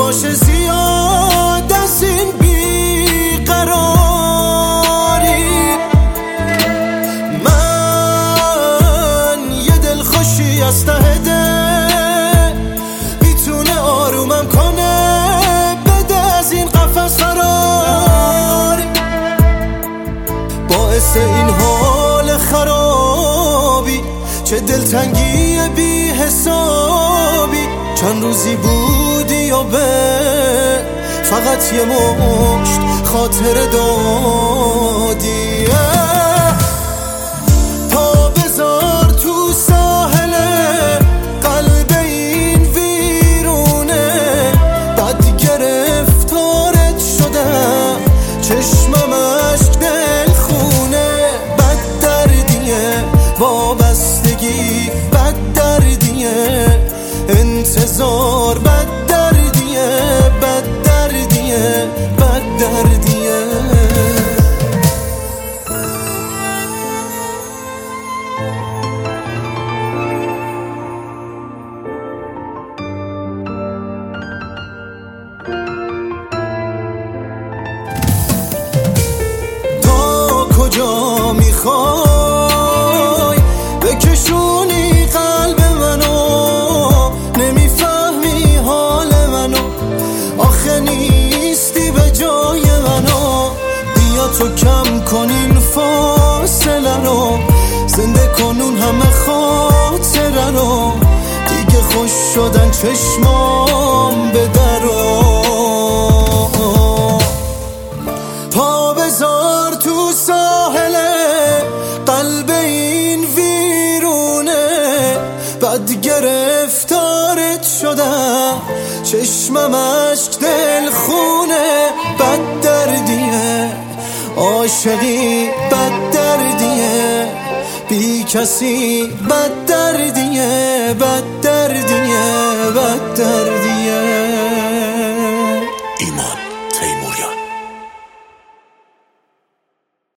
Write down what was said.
باشه زیاد از این بیقراری. من یه دلخوشی از ته دل میتونه آرومم کنه، بده از این قفس فراری. باعث این حال خرابی چه دلتنگی بی حسابی. چند روزی بودی یا به فقط یه مشت خاطره دادی. پا بذار تو ساحل قلب این ویرونه، بد گرفتارت شدم چشمم اشک دل خونه. بد دردیه وابستگی، بد دردیه انتظار، بد دردیه، بد دردیه، بد دردیه. تا کجا میخوای بکشونی قلب منو، نمیفهمی حال منو، آخه نیستی به جای منو. بیا تو کم کن این فاصله رو، زنده کنون همه خاطره رو. دیگه خوش شدن چشمام به درو. پا بذار تو ساحل قلب این ویرونه، بد گرفتارت شدم چشمم اشک دل خونه. بد دردیه عاشقی، بد دردیه بی کسی، بد دردیه، بد دردیه، بد دردیه.